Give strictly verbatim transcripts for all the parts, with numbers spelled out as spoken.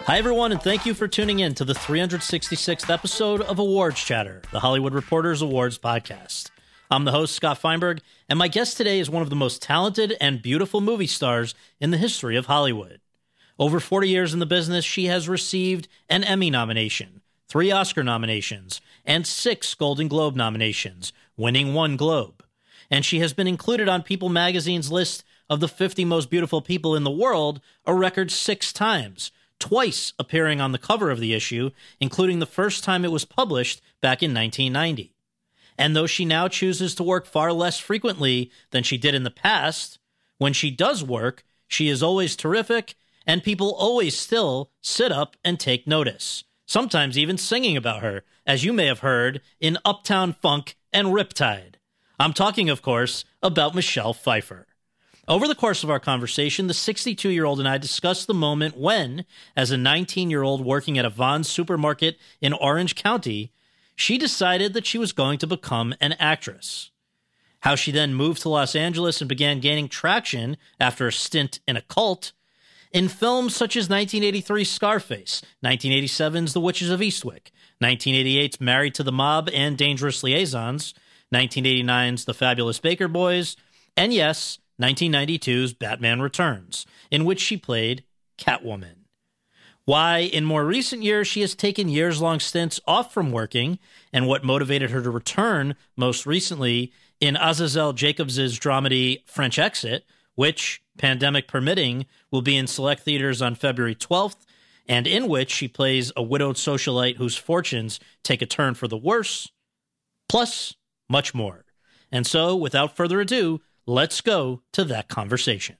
Hi, everyone, and thank you for tuning in to the three hundred sixty-sixth episode of Awards Chatter, the Hollywood Reporters Awards podcast. I'm the host, Scott Feinberg, and my guest today is one of the most talented and beautiful movie stars in the history of Hollywood. Over forty years in the business, she has received an Emmy nomination, three Oscar nominations, and six Golden Globe nominations, winning one Globe. And she has been included on People magazine's list of the fifty most beautiful people in the world a record six times, twice appearing on the cover of the issue, including the first time it was published back in nineteen ninety. And though she now chooses to work far less frequently than she did in the past, when she does work, she is always terrific, and people always still sit up and take notice, sometimes even singing about her, as you may have heard in Uptown Funk and Riptide. I'm talking, of course, about Michelle Pfeiffer. Over the course of our conversation, the sixty-two-year-old and I discussed the moment when, as a nineteen-year-old working at a Vons supermarket in Orange County, she decided that she was going to become an actress. How she then moved to Los Angeles and began gaining traction after a stint in a cult in films such as nineteen eighty-three's Scarface, nineteen eighty-seven's The Witches of Eastwick, nineteen eighty-eight's Married to the Mob and Dangerous Liaisons, nineteen eighty-nine's The Fabulous Baker Boys, and yes, nineteen ninety-two's Batman Returns, in which she played Catwoman. Why, in more recent years, she has taken years-long stints off from working, and what motivated her to return most recently in Azazel Jacobs' dramedy French Exit, which, pandemic permitting, will be in select theaters on February twelfth, and in which she plays a widowed socialite whose fortunes take a turn for the worse, plus much more. And so, without further ado, let's go to that conversation.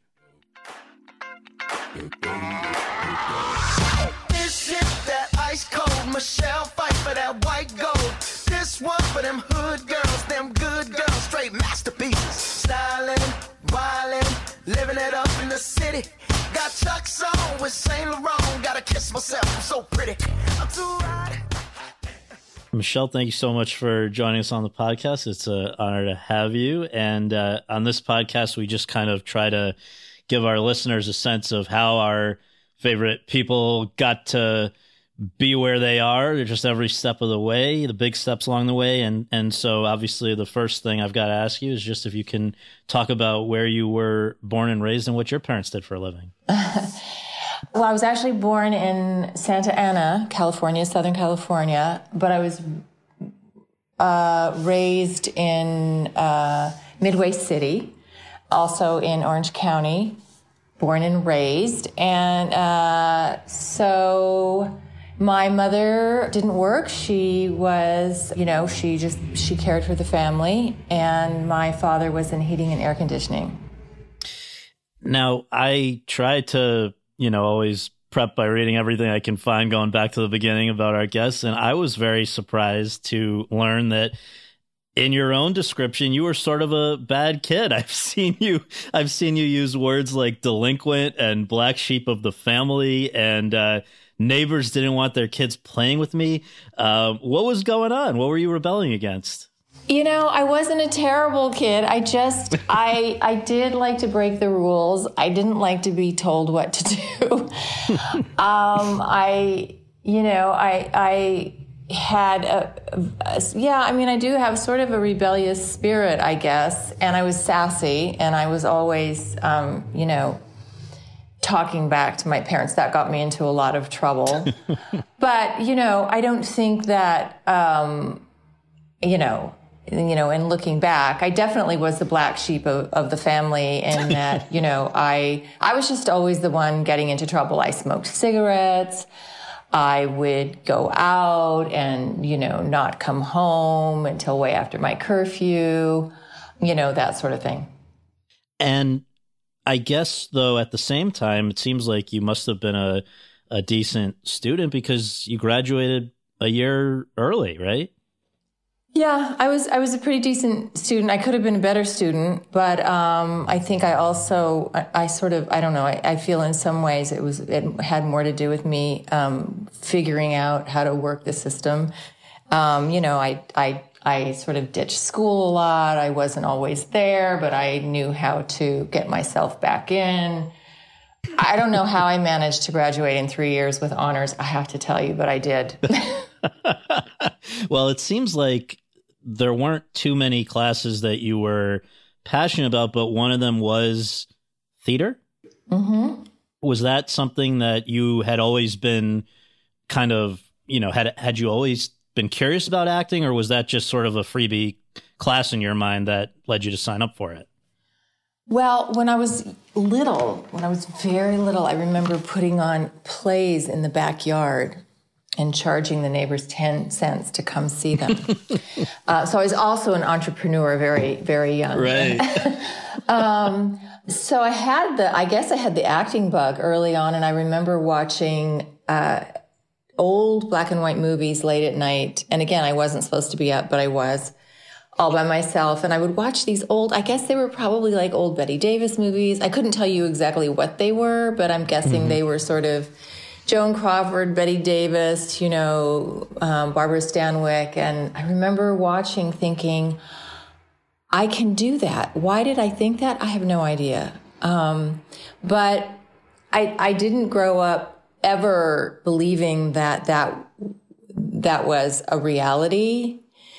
This shit, that ice cold Michelle Pfeiffer, that white gold. This one for them hood girls, them good girls, straight masterpieces. Styling, wildin', living it up in the city. Got Chuck's on with Saint Laurent. Gotta kiss myself, I'm so pretty. I'm too hot. Michelle, thank you so much for joining us on the podcast. It's an honor to have you. And uh, on this podcast, we just kind of try to give our listeners a sense of how our favorite people got to be where they are, just every step of the way, the big steps along the way. And, and so obviously the first thing I've got to ask you is just if you can talk about where you were born and raised and what your parents did for a living. Well, I was actually born in Santa Ana, California, Southern California, but I was uh, raised in uh, Midway City, also in Orange County, born and raised. And uh, so my mother didn't work. She was, you know, she just, she cared for the family. And my father was in heating and air conditioning. Now, I tried to you know, always prep by reading everything I can find going back to the beginning about our guests. And I was very surprised to learn that in your own description, you were sort of a bad kid. I've seen you, I've seen you use words like delinquent and black sheep of the family, and uh, neighbors didn't want their kids playing with me. Uh, what was going on? What were you rebelling against? You know, I wasn't a terrible kid. I just, I I did like to break the rules. I didn't like to be told what to do. um, I, you know, I I had a, a, yeah, I mean, I do have sort of a rebellious spirit, I guess. And I was sassy, and I was always, um, you know, talking back to my parents. That got me into a lot of trouble. But, you know, I don't think that, um, you know, you know, in looking back, I definitely was the black sheep of, of the family, and that, you know, I, I was just always the one getting into trouble. I smoked cigarettes. I would go out and, you know, not come home until way after my curfew, you know, that sort of thing. And I guess, though, at the same time, it seems like you must have been a, a decent student because you graduated a year early, right? Yeah, I was I was a pretty decent student. I could have been a better student, but um, I think I also I, I sort of I don't know. I, I feel in some ways it was it had more to do with me um, figuring out how to work the system. Um, you know, I I I sort of ditched school a lot. I wasn't always there, but I knew how to get myself back in. I don't know how I managed to graduate in three years with honors, I have to tell you, but I did. Well, it seems like there weren't too many classes that you were passionate about, but one of them was theater. Mm-hmm. Was that something that you had always been kind of, you know, had had you always been curious about acting, or was that just sort of a freebie class in your mind that led you to sign up for it? Well, when I was little, when I was very little, I remember putting on plays in the backyard and charging the neighbors ten cents to come see them. uh, so I was also an entrepreneur very, very young. Right. um, so I had the, I guess I had the acting bug early on, and I remember watching uh, old black and white movies late at night. And again, I wasn't supposed to be up, but I was, all by myself. And I would watch these old, I guess they were probably like old Bette Davis movies. I couldn't tell you exactly what they were, but I'm guessing mm-hmm. they were sort of Joan Crawford, Bette Davis, you know, um, Barbara Stanwyck. And I remember watching thinking, I can do that. Why did I think that? I have no idea. Um, but I, I didn't grow up ever believing that that, that was a reality.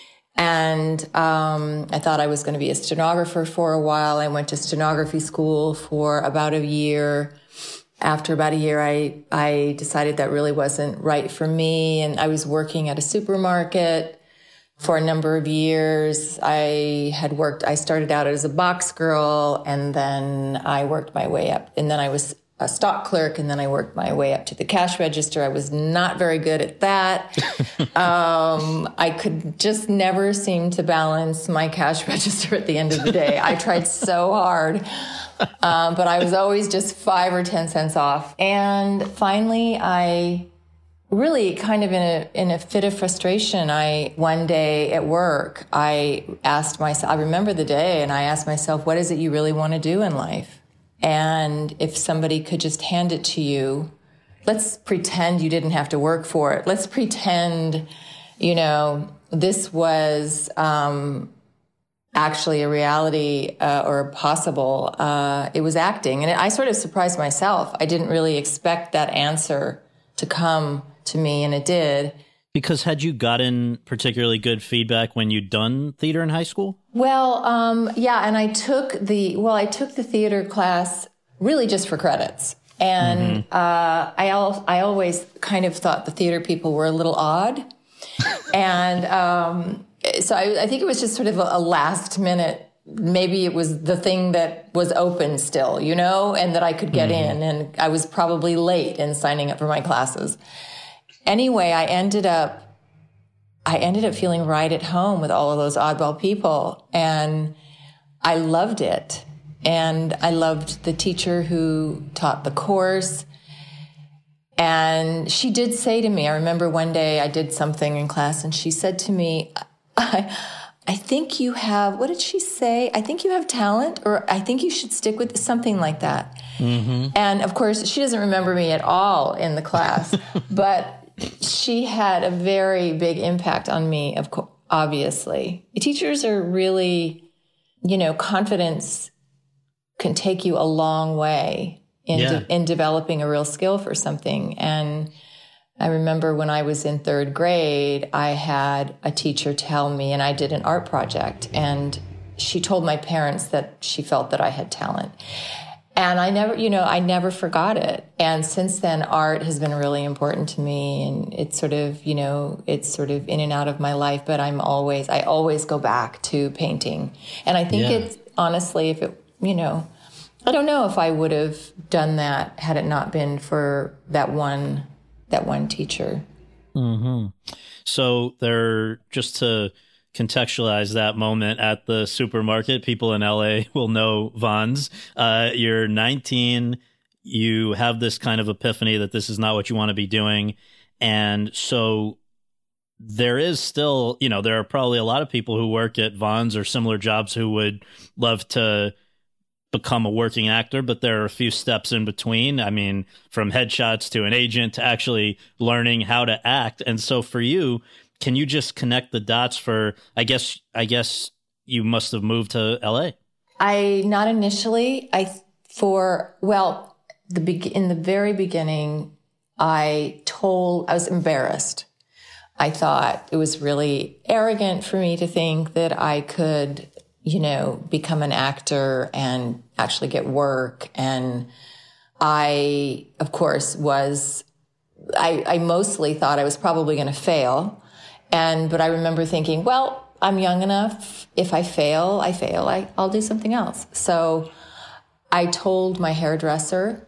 And um, I thought I was going to be a stenographer for a while. I went to stenography school for about a year. After about a year, I, I decided that really wasn't right for me. And I was working at a supermarket for a number of years. I had worked, I started out as a box girl, and then I worked my way up. And then I was a stock clerk, and then I worked my way up to the cash register. I was not very good at that. um, I could just never seem to balance my cash register at the end of the day. I tried so hard, um, but I was always just five or ten cents off. And finally, I really kind of in a in a fit of frustration, I one day at work, I asked myself, I remember the day, and I asked myself, what is it you really want to do in life? And if somebody could just hand it to you, let's pretend you didn't have to work for it. Let's pretend, you know, this was um, actually a reality uh, or possible. Uh, it was acting. And I sort of surprised myself. I didn't really expect that answer to come to me, and it did. Because had you gotten particularly good feedback when you'd done theater in high school? Well, um, yeah, and I took the, well, I took the theater class really just for credits. And mm-hmm. uh, I, al- I always kind of thought the theater people were a little odd. and um, so I, I think it was just sort of a, a last minute, maybe it was the thing that was open still, you know, and that I could get mm-hmm. in. And I was probably late in signing up for my classes. Anyway, I ended up, I ended up feeling right at home with all of those oddball people, and I loved it. And I loved the teacher who taught the course. And she did say to me, I remember one day I did something in class, and she said to me, I, I think you have, what did she say? I think you have talent, or I think you should stick with something like that. Mm-hmm. And of course, she doesn't remember me at all in the class, but she had a very big impact on me, of course, obviously. Teachers are really, you know, confidence can take you a long way in, yeah. de- in developing a real skill for something. And I remember when I was in third grade, I had a teacher tell me, and I did an art project, and she told my parents that she felt that I had talent. And I never, you know, I never forgot it. And since then, art has been really important to me. And it's sort of, you know, it's sort of in and out of my life. But I'm always, I always go back to painting. And I think yeah. it's, honestly, if it, you know, I don't know if I would have done that had it not been for that one, that one teacher. Mm-hmm. So there, just to contextualize that moment at the supermarket, people in L A will know Vons. Uh, you're nineteen. You have this kind of epiphany that this is not what you want to be doing. And so there is still, you know, there are probably a lot of people who work at Vons or similar jobs who would love to become a working actor, but there are a few steps in between. I mean, from headshots to an agent to actually learning how to act. And so for you, can you just connect the dots for, I guess, I guess you must have moved to L A. I, not initially. I, for, well, the be- in the very beginning, I told, I was embarrassed. I thought it was really arrogant for me to think that I could, you know, become an actor and actually get work. And I, of course, was, I, I mostly thought I was probably going to fail. And, but I remember thinking, well, I'm young enough. If I fail, I fail. I, I'll do something else. So I told my hairdresser,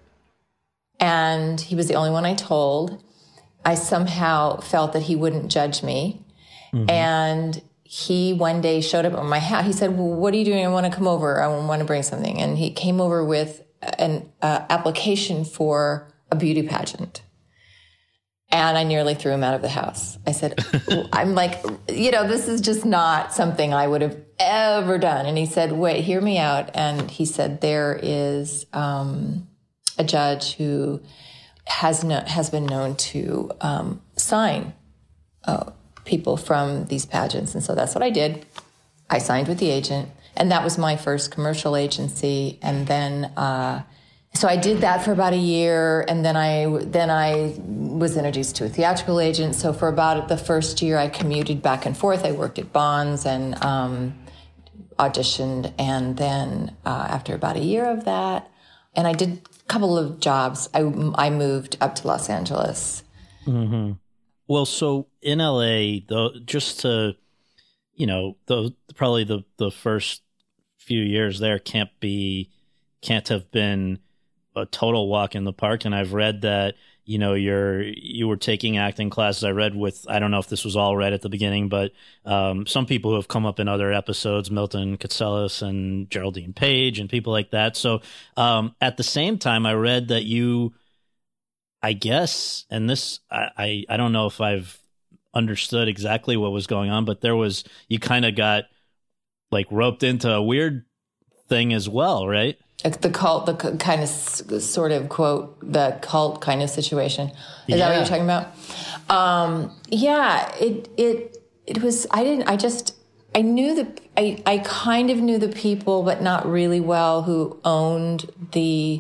and he was the only one I told. I somehow felt that he wouldn't judge me. Mm-hmm. And he one day showed up at my house. He said, well, what are you doing? I want to come over. I want to bring something. And he came over with an uh, application for a beauty pageant. And I nearly threw him out of the house. I said, I'm like, you know, this is just not something I would have ever done. And he said, wait, hear me out. And he said, there is um, a judge who has no, has been known to um, sign uh, people from these pageants. And so that's what I did. I signed with the agent. And that was my first commercial agency. And then... Uh, So I did that for about a year, and then I then I was introduced to a theatrical agent. So for about the first year, I commuted back and forth. I worked at Bonds and um, auditioned, and then uh, after about a year of that, and I did a couple of jobs, I, I moved up to Los Angeles. Mm-hmm. Well, so in L A, though, just to, you know, the probably the, the first few years there can't be, can't have been a total walk in the park. And I've read that, you know, you're, you were taking acting classes. I read with, I don't know if this was all read at the beginning, but um, some people who have come up in other episodes, Milton Katselas and Geraldine Page and people like that. So um, at the same time, I read that you, I guess, and this, I, I, I don't know if I've understood exactly what was going on, but there was, you kind of got like roped into a weird thing as well, right? The cult, the kind of sort of quote, the cult kind of situation. Is yeah. that what you're talking about? Um, yeah, it, it, it was, I didn't, I just, I knew the, I, I kind of knew the people, but not really well, who owned the,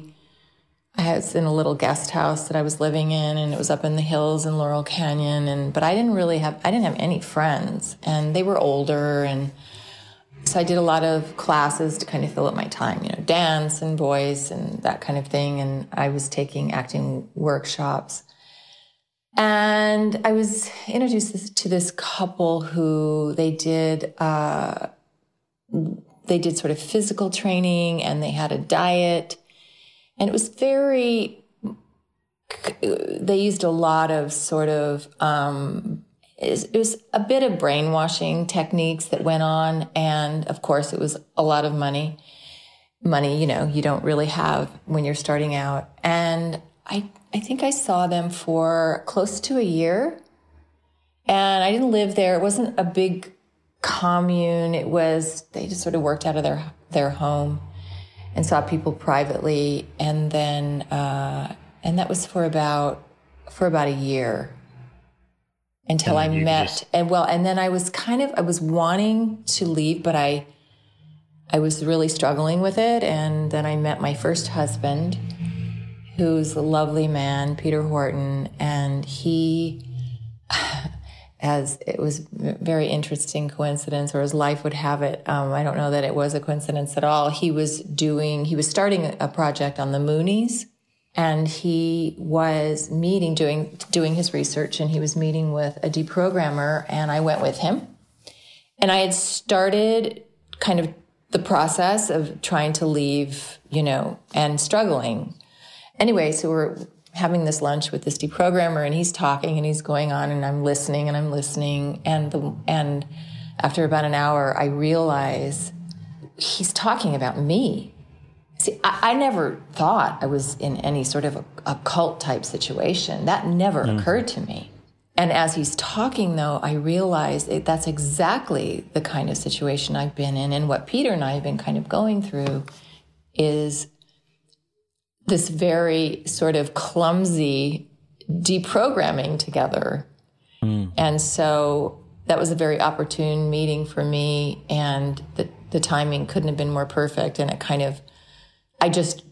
I was in a little guest house that I was living in, and it was up in the hills in Laurel Canyon. And, but I didn't really have, I didn't have any friends, and they were older, and so I did a lot of classes to kind of fill up my time, you know, dance and voice and that kind of thing. And I was taking acting workshops. And I was introduced to this couple who they did, uh, they did sort of physical training, and they had a diet. And it was very, they used a lot of sort of, um, it was a bit of brainwashing techniques that went on. And of course, it was a lot of money. Money, you know, you don't really have when you're starting out. And I, I think I saw them for close to a year. And I didn't live there. It wasn't a big commune. It was, they just sort of worked out of their, their home and saw people privately. And then, uh, and that was for about, for about a year. Until I met, just... and well, and then I was kind of, I was wanting to leave, but I, I was really struggling with it. And then I met my first husband, who's a lovely man, Peter Horton. And he, as it was a very interesting coincidence, or as life would have it. Um, I don't know that it was a coincidence at all. He was doing, he was starting a project on the Moonies. And he was meeting, doing doing his research, and he was meeting with a deprogrammer, and I went with him. And I had started kind of the process of trying to leave, you know, and struggling. Anyway, so we're having this lunch with this deprogrammer, and he's talking, and he's going on, and I'm listening, and I'm listening. And the, and after about an hour, I realize he's talking about me. See, I, I never thought I was in any sort of a, a cult type situation. That never mm. occurred to me. And as he's talking, though, I realized it, that's exactly the kind of situation I've been in. And what Peter and I have been kind of going through is this very sort of clumsy deprogramming together. Mm. And so that was a very opportune meeting for me. And the, the timing couldn't have been more perfect. And it kind of, I just,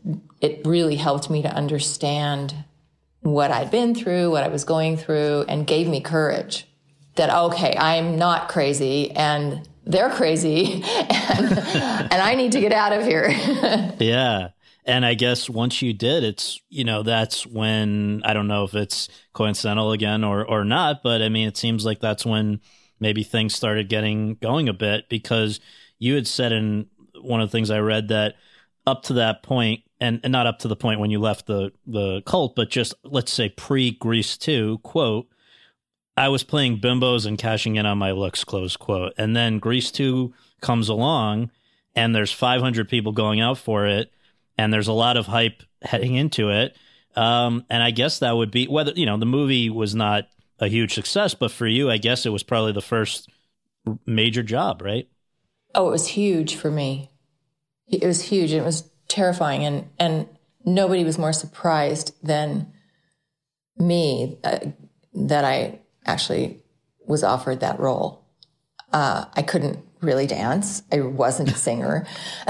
it really helped me to understand what I'd been through, what I was going through, and gave me courage that, okay, I'm not crazy and they're crazy and, and I need to get out of here. Yeah. And I guess once you did, it's, you know, that's when, I don't know if it's coincidental again or, or not, but I mean, it seems like that's when maybe things started getting going a bit, because you had said in one of the things I read that up to that point, and, and not up to the point when you left the, the cult, but just let's say pre-Grease two, quote, I was playing bimbos and cashing in on my looks, close quote. And then Grease two comes along and there's five hundred people going out for it. And there's a lot of hype heading into it. Um, and I guess that would be whether, you know, the movie was not a huge success, but for you, I guess it was probably the first major job, right? Oh, it was huge for me. It was huge. It was terrifying. And, and nobody was more surprised than me uh, that I actually was offered that role. Uh, I couldn't really dance. I wasn't a singer.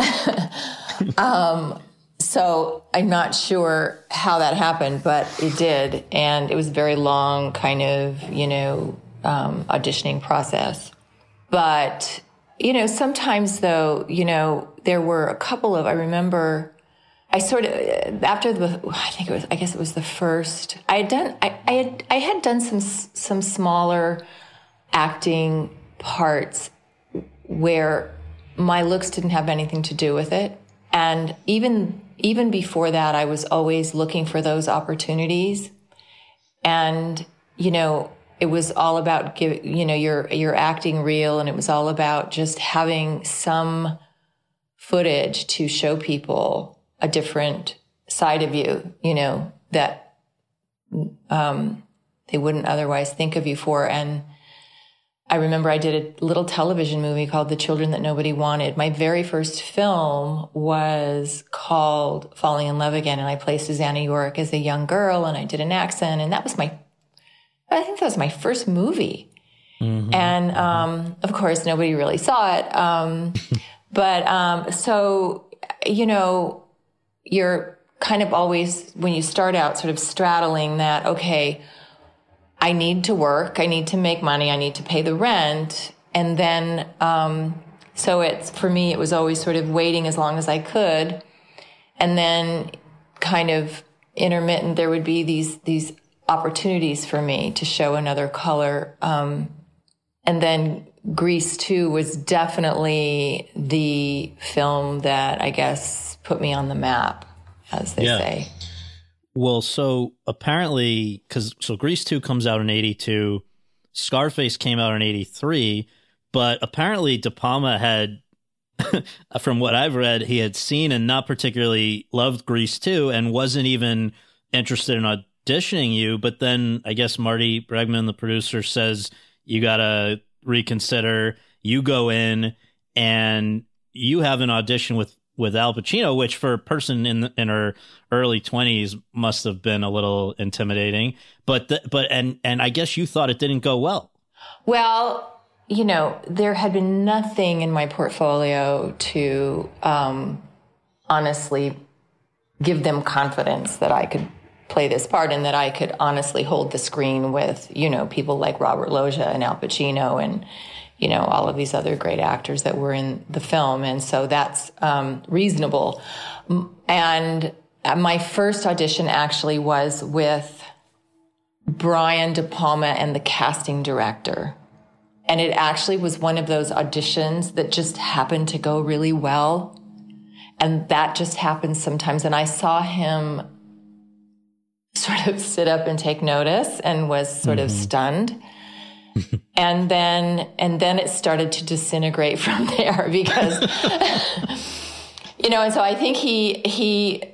um, So I'm not sure how that happened, but it did. And it was a very long kind of, you know, um, auditioning process. But, you know, sometimes though, you know, there were a couple of, I remember I sort of, after the, I think it was, I guess it was the first, I had done, I, I had, I had done some, some smaller acting parts where my looks didn't have anything to do with it. And even even before that, I was always looking for those opportunities. And, you know, it was all about, give, you know, you're, you're acting real. And it was all about just having some footage to show people a different side of you, you know, that um, they wouldn't otherwise think of you for. And I remember I did a little television movie called The Children That Nobody Wanted. My very first film was called Falling in Love Again, and I played Susanna York as a young girl, and I did an accent, and that was my, I think that was my first movie. Mm-hmm. And, um, of course, nobody really saw it. Um, but um, so, you know, you're kind of always, when you start out, sort of straddling that, okay, I need to work, I need to make money, I need to pay the rent. And then, um, so it's, for me, it was always sort of waiting as long as I could. And then kind of intermittent, there would be these, these opportunities for me to show another color. Um, and then Grease two was definitely the film that I guess put me on the map, as they yeah. say. Well, so apparently, because so Grease two comes out in eighty-two, Scarface came out in eighty-three, but apparently De Palma had, from what I've read, he had seen and not particularly loved Grease two and wasn't even interested in auditioning you. But then I guess Marty Bregman, the producer, says you got to reconsider. You go in and you have an audition with with Al Pacino, which for a person in in her early twenties must have been a little intimidating. But the, but and and I guess you thought it didn't go well. Well, you know, there had been nothing in my portfolio to um, honestly give them confidence that I could play this part and that I could honestly hold the screen with, you know, people like Robert Loggia and Al Pacino and, you know, all of these other great actors that were in the film. And so that's um, reasonable. And my first audition actually was with Brian De Palma and the casting director. And it actually was one of those auditions that just happened to go really well. And that just happens sometimes. And I saw him sort of sit up and take notice and was sort mm-hmm. of stunned. and then, and then it started to disintegrate from there because, you know, and so I think he, he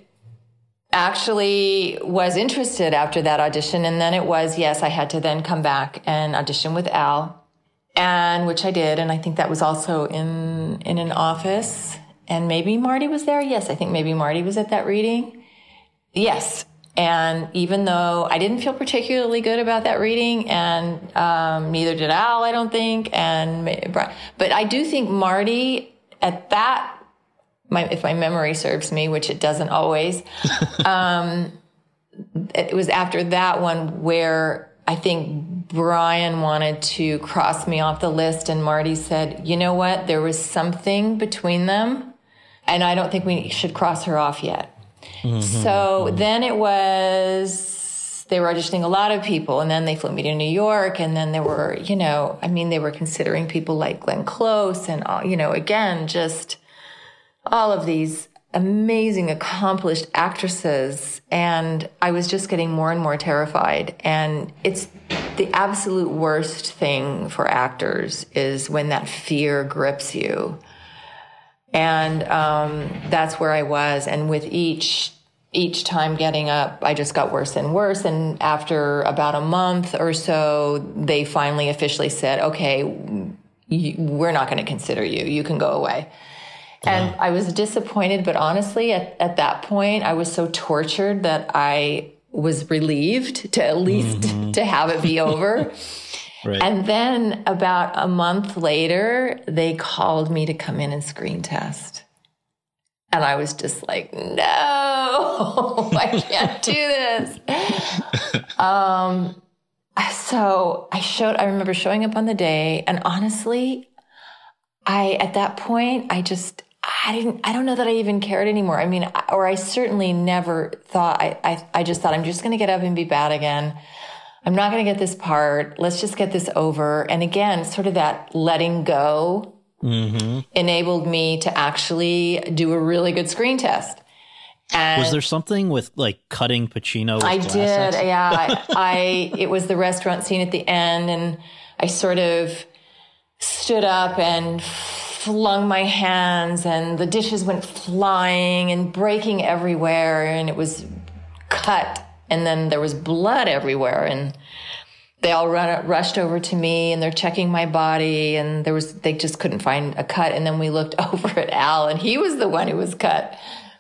actually was interested after that audition. And then it was, yes, I had to then come back and audition with Al, and which I did. And I think that was also in, in an office, and maybe Marty was there. Yes. I think maybe Marty was at that reading. Yes. And even though I didn't feel particularly good about that reading, and um, neither did Al, I don't think. And but I do think Marty at that my, if my memory serves me, which it doesn't always, um, it was after that one where I think Brian wanted to cross me off the list, and Marty said, you know what? There was something between them, and I don't think we should cross her off yet. Mm-hmm. So mm-hmm. then it was, they were auditioning a lot of people, and then they flew me to New York, and then there were, you know, I mean, they were considering people like Glenn Close and, all, you know, again, just all of these amazing, accomplished actresses. And I was just getting more and more terrified. And it's the absolute worst thing for actors is when that fear grips you. And um, that's where I was. And with each each time getting up, I just got worse and worse. And after about a month or so, they finally officially said, okay, you, we're not going to consider you. You can go away. And I was disappointed, but honestly, at, at that point, I was so tortured that I was relieved to at least mm-hmm. to have it be over. Right. And then about a month later, they called me to come in and screen test. And I was just like, no, I can't do this. um, so I showed, I remember showing up on the day, and honestly, I, at that point, I just, I didn't, I don't know that I even cared anymore. I mean, or I certainly never thought, I, I, I just thought I'm just going to get up and be bad again. I'm not going to get this part. Let's just get this over. And again, sort of that letting go mm-hmm. enabled me to actually do a really good screen test. And was there something with like cutting Pacino with I glasses? did, yeah. I, I, it was the restaurant scene at the end, and I sort of stood up and flung my hands, and the dishes went flying and breaking everywhere, and it was cut, and then there was blood everywhere, and they all run, rushed over to me, and they're checking my body, and there was they just couldn't find a cut. And then we looked over at Al, and he was the one who was cut.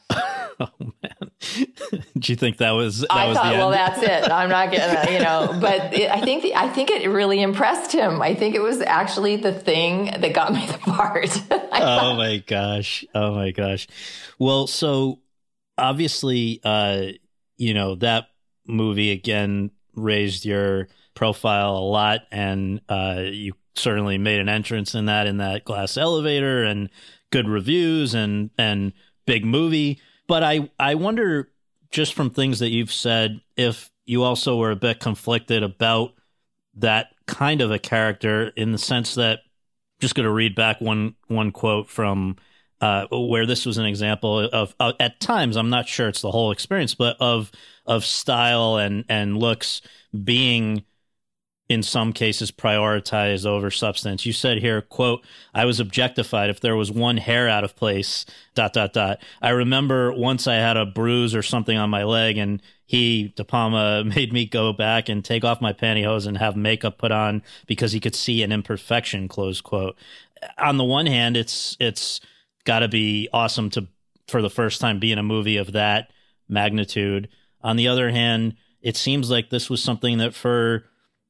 Oh man! Do you think that was? That I was thought, the end? well, that's it. I'm not gonna, you know. But it, I think the, I think it really impressed him. I think it was actually the thing that got me the part. Oh my gosh! Oh my gosh! Well, so obviously, uh, you know, that movie again raised your profile a lot, and uh, you certainly made an entrance in that in that glass elevator, and good reviews, and and big movie. But I, I wonder, just from things that you've said, if you also were a bit conflicted about that kind of a character, in the sense that, just going to read back one one quote from uh, where this was an example of, uh, at times, I'm not sure it's the whole experience, but of of style and, and looks being, in some cases, prioritized over substance. You said here, quote, I was objectified if there was one hair out of place, dot, dot, dot. I remember once I had a bruise or something on my leg, and he, De Palma, made me go back and take off my pantyhose and have makeup put on because he could see an imperfection, close quote. On the one hand, it's it's got to be awesome to, for the first time, be in a movie of that magnitude. On the other hand, it seems like this was something that for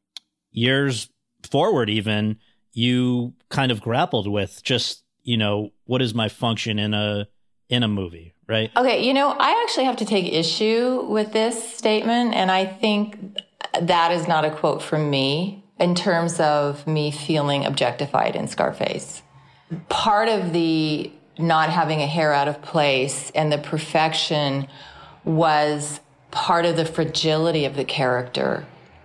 years forward, even, you kind of grappled with, just, you know, what is my function in a in a movie, right? Okay, you know, I actually have to take issue with this statement, and I think that is not a quote from me in terms of me feeling objectified in Scarface. Part of the not having a hair out of place and the perfection was part of the fragility of the character.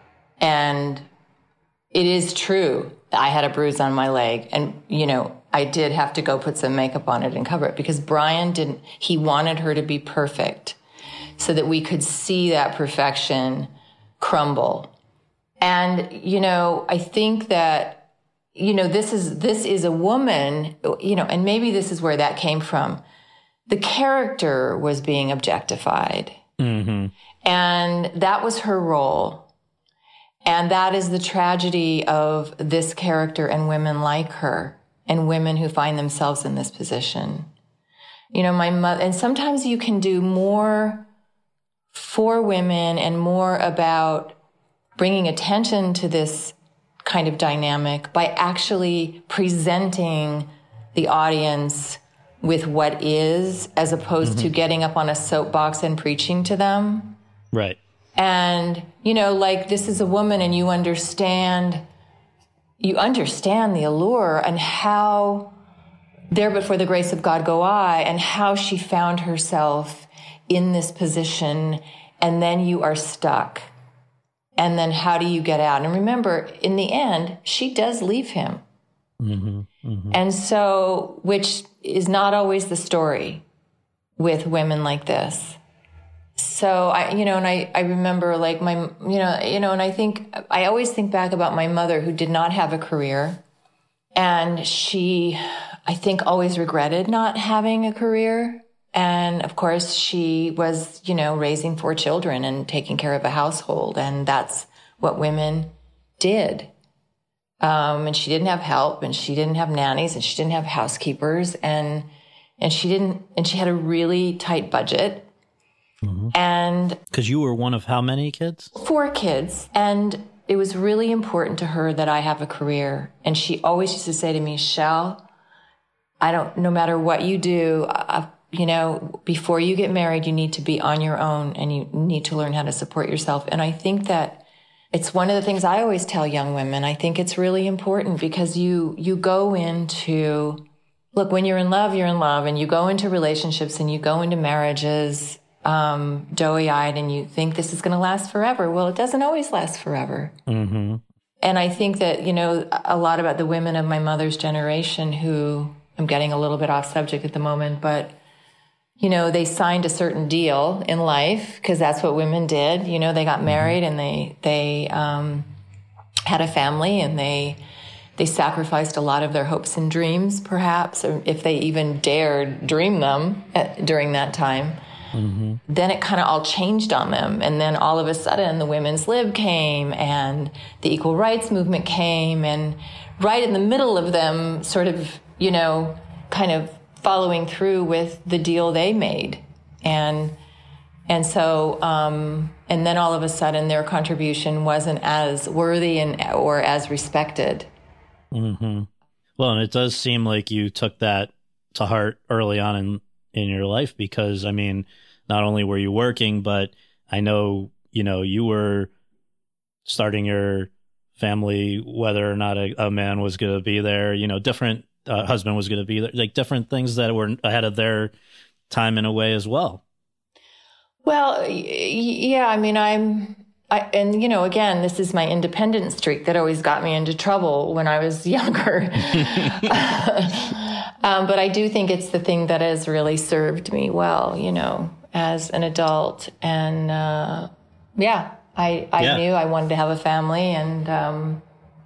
And it is true. I had a bruise on my leg, and, you know, I did have to go put some makeup on it and cover it, because Brian didn't, he wanted her to be perfect so that we could see that perfection crumble. And, you know, I think that, you know, this is, this is a woman, you know, and maybe this is where that came from. The character was being objectified. Mm-hmm. And that was her role. And that is the tragedy of this character and women like her, and women who find themselves in this position. You know, my mother, and sometimes you can do more for women and more about bringing attention to this kind of dynamic by actually presenting the audience with what is, as opposed mm-hmm. to getting up on a soapbox and preaching to them. Right. And, you know, like, this is a woman and you understand, you understand the allure and how there but for the grace of God go I, and how she found herself in this position, and then you are stuck. And then how do you get out? And remember, in the end, she does leave him. Mm-hmm, mm-hmm. And so, which is not always the story with women like this. So I, you know, and I, I remember like my, you know, you know, and I think, I always think back about my mother who did not have a career. And she, I think, always regretted not having a career. And of course she was, you know, raising four children and taking care of a household. And that's what women did. Um, and she didn't have help, and she didn't have nannies, and she didn't have housekeepers, and, and she didn't, and she had a really tight budget. Mm-hmm. And because you were one of how many kids? Four kids. And it was really important to her that I have a career. And she always used to say to me, Shell, I don't, no matter what you do, uh, you know, before you get married, you need to be on your own, and you need to learn how to support yourself. And I think that it's one of the things I always tell young women. I think it's really important because you, you go into, look, when you're in love, you're in love, and you go into relationships and you go into marriages, um, doughy-eyed, and you think this is going to last forever. Well, it doesn't always last forever. Mm-hmm. And I think that, you know, a lot about the women of my mother's generation who, I'm getting a little bit off subject at the moment, but you know, they signed a certain deal in life because that's what women did. You know, they got married and they, they, um, had a family, and they, they sacrificed a lot of their hopes and dreams, perhaps, or if they even dared dream them at, during that time. Mm-hmm. Then it kind of all changed on them. And then all of a sudden the women's lib came, and the equal rights movement came, and right in the middle of them sort of, you know, kind of following through with the deal they made. And, and so, um, and then all of a sudden their contribution wasn't as worthy and, or as respected. Mm-hmm. Well, and it does seem like you took that to heart early on in, in your life, because I mean, not only were you working, but I know, you know, you were starting your family, whether or not a, a man was going to be there, you know, different Uh, husband was going to be there, like different things that were ahead of their time in a way as well. Well, y- yeah, I mean, I'm, I, and you know, again, this is my independent streak that always got me into trouble when I was younger. um, but I do think it's the thing that has really served me well, you know, as an adult. And, uh, yeah, I, I yeah. knew I wanted to have a family, and, um,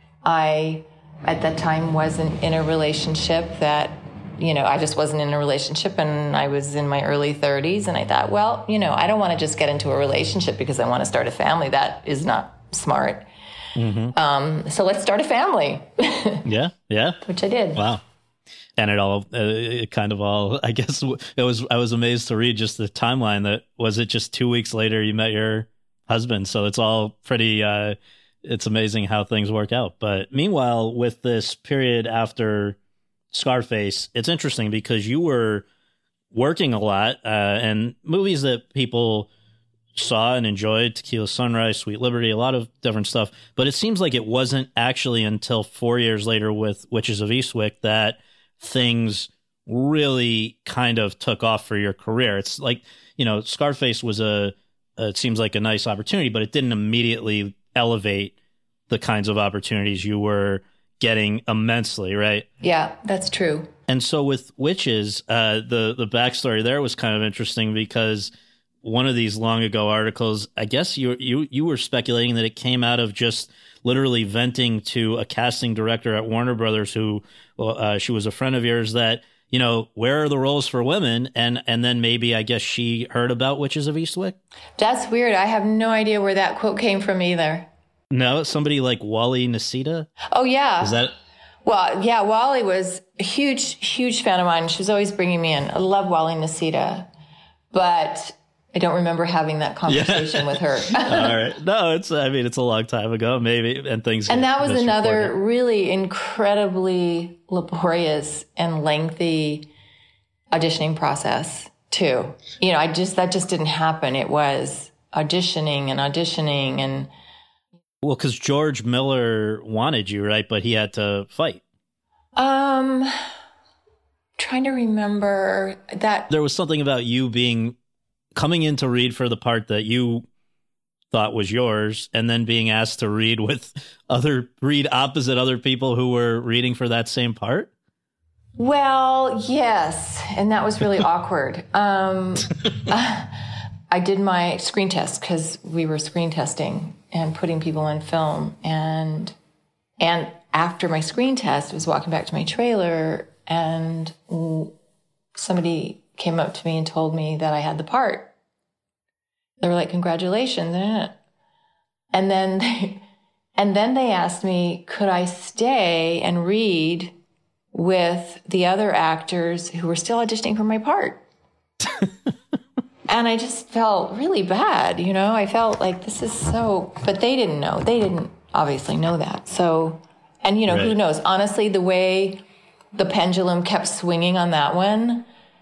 I, at that time wasn't in a relationship that, you know, I just wasn't in a relationship, and I was in my early thirties, and I thought, well, you know, I don't want to just get into a relationship because I want to start a family. That is not smart. Mm-hmm. Um, so let's start a family. yeah. Yeah. Which I did. Wow. And it all, uh, it kind of all, I guess it was, I was amazed to read just the timeline that was it just two weeks later you met your husband. So it's all pretty, uh, it's amazing how things work out. But meanwhile, with this period after Scarface, it's interesting because you were working a lot, uh, and movies that people saw and enjoyed, Tequila Sunrise, Sweet Liberty, a lot of different stuff. But it seems like it wasn't actually until four years later with Witches of Eastwick that things really kind of took off for your career. It's like, you know, Scarface was a, it seems like a nice opportunity, but it didn't immediately elevate the kinds of opportunities you were getting immensely, right? Yeah, that's true. And so with Witches, uh, the, the backstory there was kind of interesting because one of these long ago articles, I guess you, you, you were speculating that it came out of just literally venting to a casting director at Warner Brothers who, uh, she was a friend of yours, that, you know, where are the roles for women? And, and then maybe, I guess she heard about Witches of Eastwick. That's weird. I have no idea where that quote came from either. No, somebody like Wally Nacita? Oh, yeah. Is that? Well, yeah, Wally was a huge, huge fan of mine. She was always bringing me in. I love Wally Nacita, but I don't remember having that conversation yeah. with her. All right. No, it's, I mean, it's a long time ago, maybe, and things. And that was another really incredibly laborious and lengthy auditioning process too. You know, I just, that just didn't happen. It was auditioning and auditioning and. Well, because George Miller wanted you, right? But he had to fight. Um, trying to remember that. There was something about you being, coming in to read for the part that you thought was yours, and then being asked to read with other, read opposite other people who were reading for that same part. Well, yes. And that was really awkward. Um, I did my screen test because we were screen testing and putting people on film. And, and after my screen test, I was walking back to my trailer and somebody came up to me and told me that I had the part. They were like, congratulations. And then, they, and then they asked me, could I stay and read with the other actors who were still auditioning for my part? And I just felt really bad, you know? I felt like this is so, but they didn't know. They didn't obviously know that. So, and you know, right. Who knows? Honestly, the way the pendulum kept swinging on that one,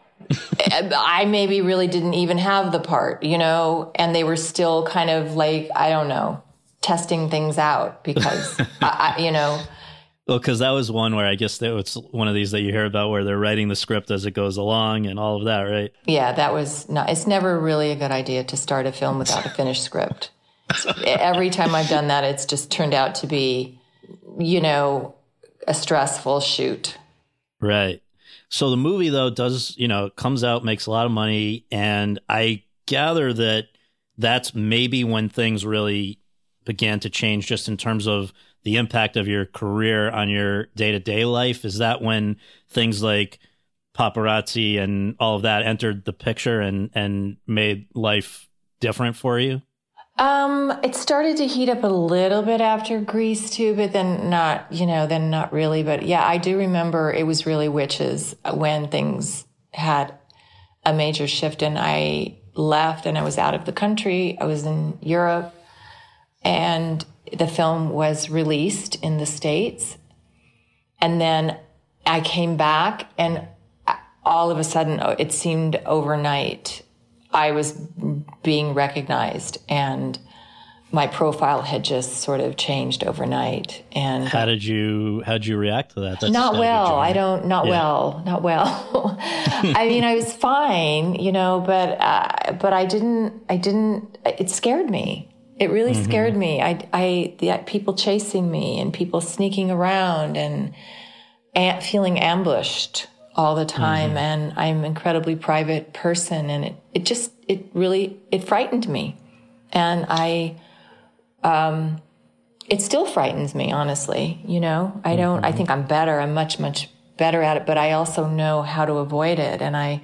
I maybe really didn't even have the part, you know? And they were still kind of like, I don't know, testing things out because, I, I, you know. Well, because that was one where I guess that it's one of these that you hear about where they're writing the script as it goes along and all of that, right? Yeah, that was not, it's never really a good idea to start a film without a finished script. Every time I've done that, it's just turned out to be, you know, a stressful shoot. Right. So the movie, though, does, you know, comes out, makes a lot of money. And I gather that that's maybe when things really began to change just in terms of the impact of your career on your day-to-day life. Is that when things like paparazzi and all of that entered the picture and, and made life different for you? Um, it started to heat up a little bit after Grease too, but then not, you know, then not really. But yeah, I do remember it was really Witches when things had a major shift, and I left and I was out of the country. I was in Europe, and the film was released in the States. And then I came back, and all of a sudden, it seemed overnight, I was being recognized, and my profile had just sort of changed overnight. And how did you, how did you react to that? That's not well. I don't, not yeah. well, not well. I mean, I was fine, you know, but, uh, but I didn't, I didn't, it scared me. It really mm-hmm. scared me. I, I, the people chasing me and people sneaking around and, and feeling ambushed all the time. Mm-hmm. And I'm an incredibly private person, and it, it just, it really, it frightened me. And I, um, it still frightens me, honestly. You know, I don't, mm-hmm. I think I'm better. I'm much, much better at it, but I also know how to avoid it. And I,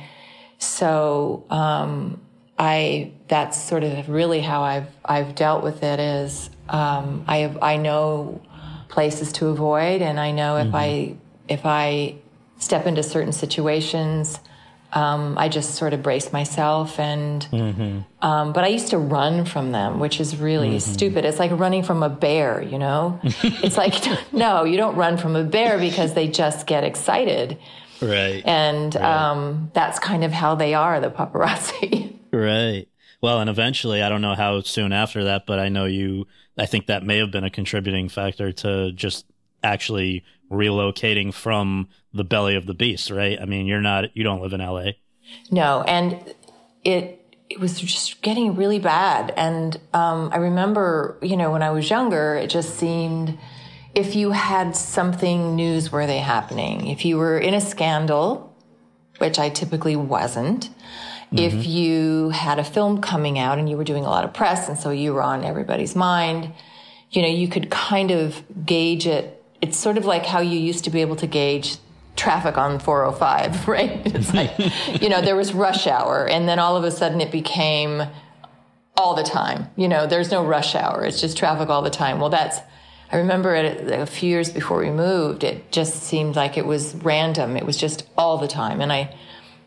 so, um, I, that's sort of really how I've, I've dealt with it is, um, I have, I know places to avoid, and I know if mm-hmm. I, if I step into certain situations, um, I just sort of brace myself and, mm-hmm. um, but I used to run from them, which is really mm-hmm. stupid. It's like running from a bear, you know? It's like, no, you don't run from a bear because they just get excited. Right. And, right. um, that's kind of how they are, the paparazzi. Right. Well, and eventually, I don't know how soon after that, but I know you, I think that may have been a contributing factor to just actually relocating from the belly of the beast, right? I mean, you're not, you don't live in L A. No. And it, it was just getting really bad. And, um, I remember, you know, when I was younger, it just seemed if you had something newsworthy happening, if you were in a scandal, which I typically wasn't, mm-hmm. if you had a film coming out and you were doing a lot of press, and so you were on everybody's mind, you know, you could kind of gauge it. It's sort of like how you used to be able to gauge traffic on four oh five, right? It's like, you know, there was rush hour, and then all of a sudden it became all the time. You know, there's no rush hour. It's just traffic all the time. Well, that's, I remember it a few years before we moved, it just seemed like it was random. It was just all the time. And I,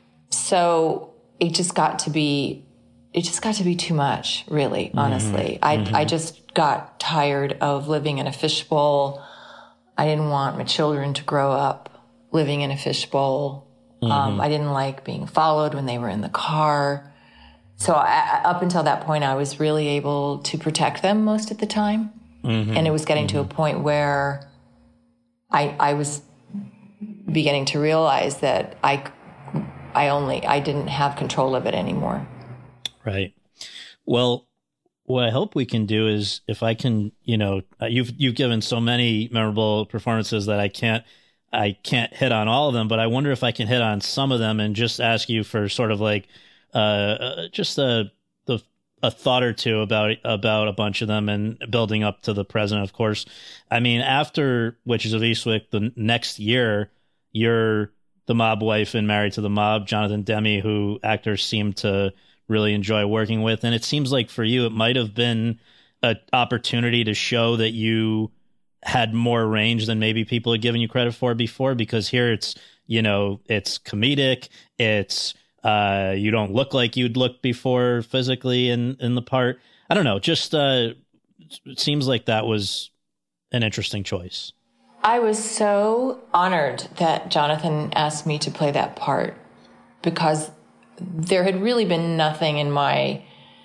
so it just got to be, it just got to be too much, really, honestly. Mm-hmm. I, mm-hmm. I just got tired of living in a fishbowl. I didn't want my children to grow up living in a fishbowl. Mm-hmm. Um, I didn't like being followed when they were in the car. So I, up until that point, I was really able to protect them most of the time. Mm-hmm. And it was getting mm-hmm. to a point where I, I was beginning to realize that I, I only, I didn't have control of it anymore. Right. Well, what I hope we can do is, if I can, you know, you've, you've given so many memorable performances that I can't, I can't hit on all of them, but I wonder if I can hit on some of them and just ask you for sort of like, uh, just a, the, a thought or two about, about a bunch of them and building up to the present, of course. I mean, after Witches of Eastwick, the next year, you're the mob wife in Married to the Mob, Jonathan Demme, who actors seem to really enjoy working with. And it seems like for you, it might have been an opportunity to show that you had more range than maybe people had given you credit for before, because here it's, you know, it's comedic. It's, uh, you don't look like you'd looked before physically in, in the part. I don't know. Just, uh, it seems like that was an interesting choice. I was so honored that Jonathan asked me to play that part, because there had really been nothing in my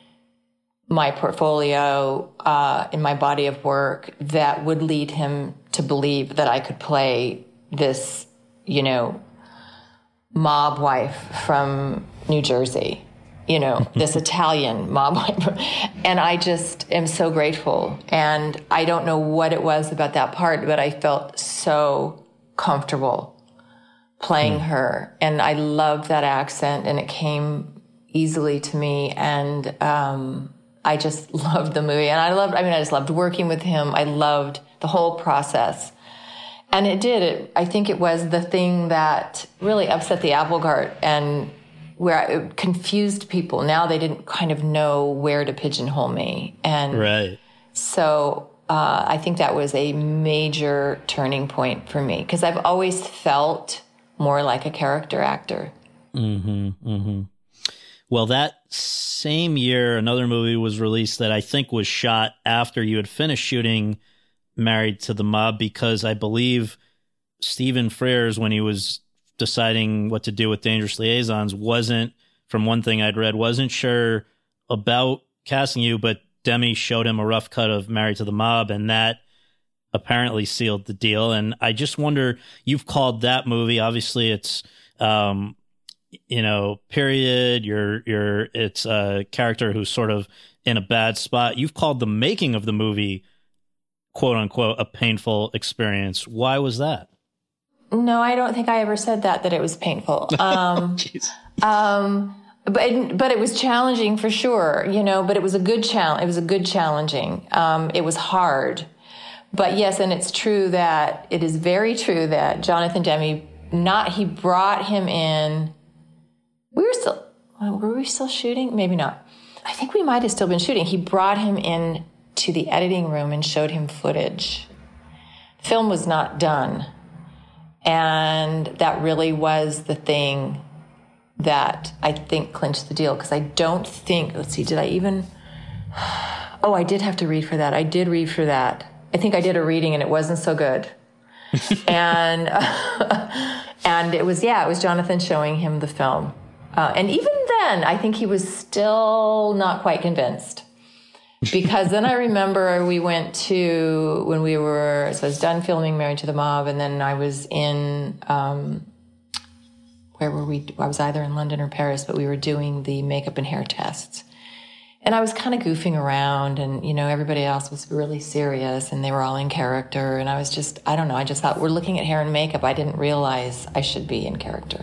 my portfolio, uh, in my body of work, that would lead him to believe that I could play this, you know, mob wife from New Jersey, you know, this Italian mob wife. And I just am so grateful. And I don't know what it was about that part, but I felt so comfortable playing mm. her. And I loved that accent, and it came easily to me. And, um, I just loved the movie, and I loved, I mean, I just loved working with him. I loved the whole process. And it did. It, I think it was the thing that really upset the apple cart, and where it confused people. Now they didn't kind of know where to pigeonhole me. And right. So uh, I think that was a major turning point for me, because I've always felt more like a character actor. Mm-hmm, mm-hmm. Well, that same year, another movie was released that I think was shot after you had finished shooting Married to the Mob, because I believe Stephen Frears, when he was deciding what to do with Dangerous Liaisons, wasn't, from one thing I'd read, wasn't sure about casting you, but Demme showed him a rough cut of Married to the Mob, and that apparently sealed the deal. And I just wonder, you've called that movie, obviously it's... Um, you know, period, you're, you're, it's a character who's sort of in a bad spot. You've called the making of the movie, quote unquote, a painful experience. Why was that? No, I don't think I ever said that, that it was painful. Um, um, but, but it was challenging for sure, you know, but it was a good challenge. It was a good challenging. Um, it was hard, but yes. And it's true that it is very true that Jonathan Demme, not, he brought him in. We were still, were we still shooting? Maybe not. I think we might have still been shooting. He brought him in to the editing room and showed him footage. Film was not done. And that really was the thing that I think clinched the deal. Because I don't think, let's see, did I even, oh, I did have to read for that. I did read for that. I think I did a reading and it wasn't so good. and, uh, and it was, yeah, it was Jonathan showing him the film. Uh, and even then, I think he was still not quite convinced. Because then I remember we went to, when we were, so I was done filming Married to the Mob, and then I was in, um, where were we? I was either in London or Paris, but we were doing the makeup and hair tests. And I was kind of goofing around, and, you know, everybody else was really serious, and they were all in character. And I was just, I don't know, I just thought, we're looking at hair and makeup. I didn't realize I should be in character.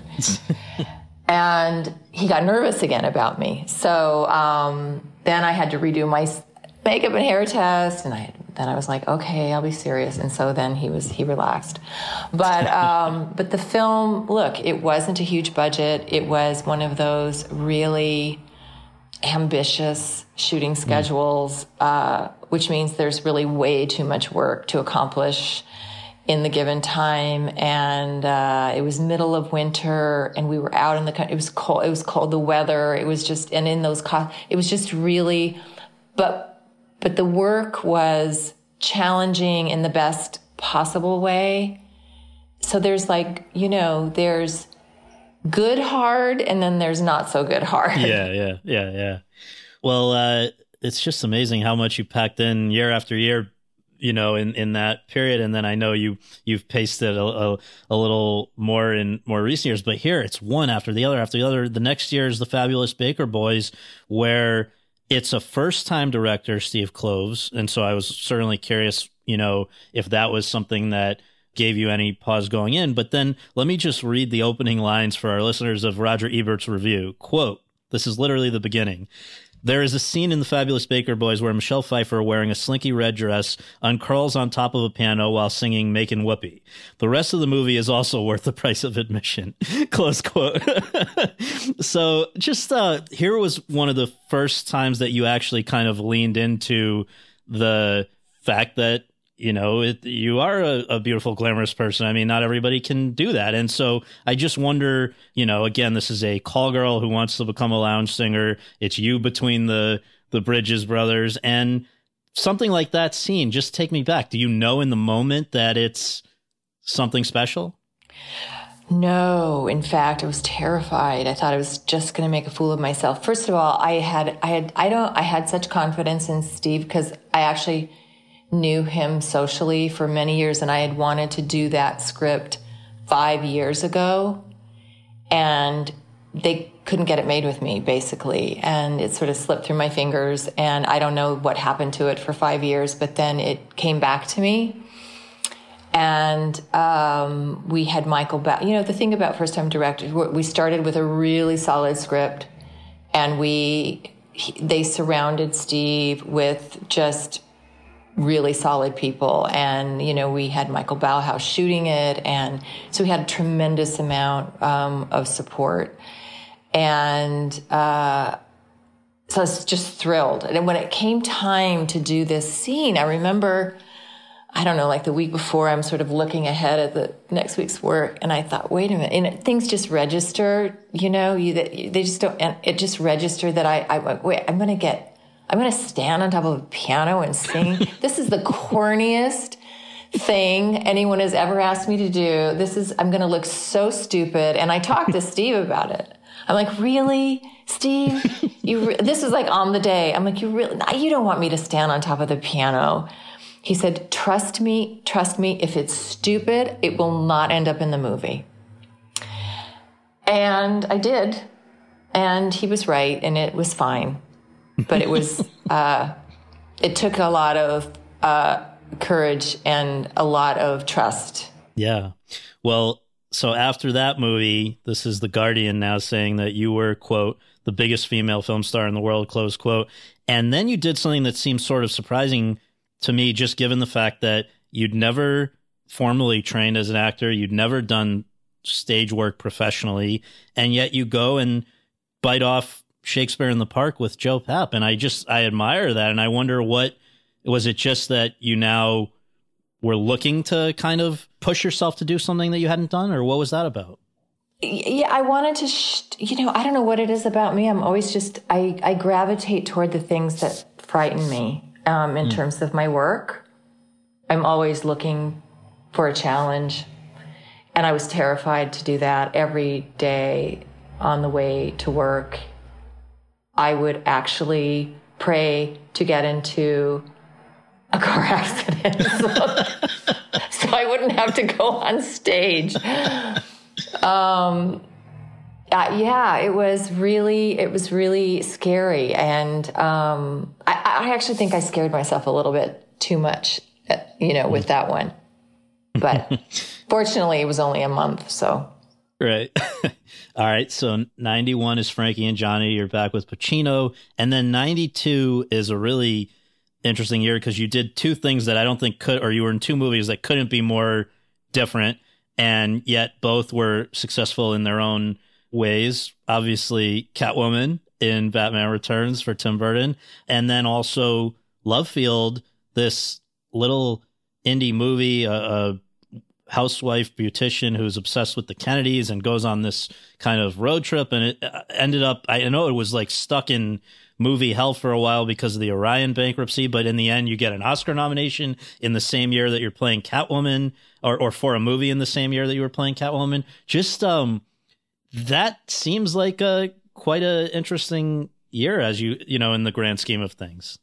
And he got nervous again about me. So um, then I had to redo my makeup and hair test, and I then I was like, okay, I'll be serious. And so then he was he relaxed. But um, but the film, look, it wasn't a huge budget. It was one of those really ambitious shooting schedules, mm. uh, which means there's really way too much work to accomplish in the given time. And uh, it was middle of winter, and we were out in the country. It was cold. It was cold. The weather. It was just, and in those, co- it was just really, but but the work was challenging in the best possible way. So there's like, you know, there's good hard, and then there's not so good hard. Yeah, yeah, yeah, yeah. Well, uh, it's just amazing how much you packed in year after year, you know, in, in that period. And then I know you, you've paced it a, a, a little more in more recent years, but here it's one after the other after the other. The next year is The Fabulous Baker Boys, where it's a first-time director, Steve Kloves. And so I was certainly curious, you know, if that was something that gave you any pause going in. But then let me just read the opening lines for our listeners of Roger Ebert's review. Quote, this is literally the beginning. There is a scene in The Fabulous Baker Boys where Michelle Pfeiffer, wearing a slinky red dress, uncurls on top of a piano while singing Makin' Whoopee. The rest of the movie is also worth the price of admission. Close quote. So just uh, here was one of the first times that you actually kind of leaned into the fact that, you know, it, you are a, a beautiful, glamorous person. I mean, not everybody can do that. And so I just wonder, you know, again, this is a call girl who wants to become a lounge singer. It's you between the, the Bridges brothers, and something like that scene. Just take me back. Do you know in the moment that it's something special? No, in fact, I was terrified. I thought I was just going to make a fool of myself. First of all, I had, I had, I don't, I had such confidence in Steve because I actually knew him socially for many years, and I had wanted to do that script five years ago, and they couldn't get it made with me, basically, and it sort of slipped through my fingers, and I don't know what happened to it for five years, but then it came back to me, and um, we had Michael Bell. You know, the thing about first-time directors, we started with a really solid script, and we he, they surrounded Steve with just really solid people. And, you know, we had Michael Bauhaus shooting it. And so we had a tremendous amount um, of support. And uh, so I was just thrilled. And when it came time to do this scene, I remember, I don't know, like the week before, I'm sort of looking ahead at the next week's work. And I thought, wait a minute. And it, things just register, you know, you, they just don't, and it just registered that I, I wait, I'm going to get, I'm going to stand on top of a piano and sing. This is the corniest thing anyone has ever asked me to do. This is, I'm going to look so stupid. And I talked to Steve about it. I'm like, really, Steve? You? Re- this is like on the day. I'm like, you really? You don't want me to stand on top of the piano? He said, trust me, trust me. If it's stupid, it will not end up in the movie. And I did. And he was right. And it was fine. But it was, uh, it took a lot of uh, courage and a lot of trust. Yeah. Well, so after that movie, this is The Guardian now saying that you were, quote, the biggest female film star in the world, close quote. And then you did something that seems sort of surprising to me, just given the fact that you'd never formally trained as an actor. You'd never done stage work professionally. And yet you go and bite off Shakespeare in the Park with Joe Papp. And I just, I admire that. And I wonder, what was it, just that you now were looking to kind of push yourself to do something that you hadn't done, or what was that about? Yeah, I wanted to, sh- you know, I don't know what it is about me. I'm always just, I, I gravitate toward the things that frighten me um, in mm. terms of my work. I'm always looking for a challenge. And I was terrified to do that every day on the way to work. I would actually pray to get into a car accident so, so I wouldn't have to go on stage. Um, uh, yeah, it was really, it was really scary. And um, I, I actually think I scared myself a little bit too much, you know, with that one. But fortunately, it was only a month, so. Right. All right. So ninety-one is Frankie and Johnny. You're back with Pacino. And then ninety-two is a really interesting year because you did two things that I don't think could, or you were in two movies that couldn't be more different. And yet both were successful in their own ways. Obviously, Catwoman in Batman Returns for Tim Burton. And then also Love Field, this little indie movie, a, a housewife beautician who's obsessed with the Kennedys and goes on this kind of road trip. And it ended up, I know it was like stuck in movie hell for a while because of the Orion bankruptcy, but in the end you get an Oscar nomination in the same year that you're playing Catwoman, or, or for a movie in the same year that you were playing Catwoman. Just um, that seems like a quite a interesting year, as you you know, in the grand scheme of things.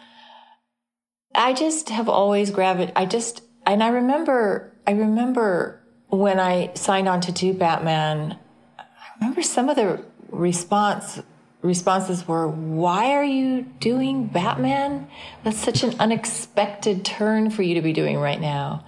I just have always gravitated. I just, and I remember, I remember when I signed on to do Batman. I remember some of the response responses were, "Why are you doing Batman? That's such an unexpected turn for you to be doing right now."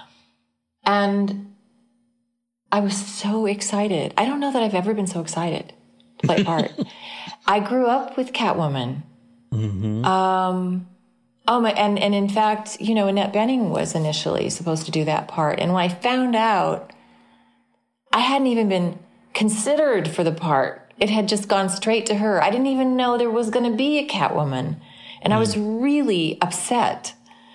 And I was so excited. I don't know that I've ever been so excited to play part. I grew up with Catwoman. Mm-hmm. Um, oh my, and, and in fact, you know, Annette Bening was initially supposed to do that part. And when I found out, I hadn't even been considered for the part. It had just gone straight to her. I didn't even know there was going to be a Catwoman. And mm. I was really upset.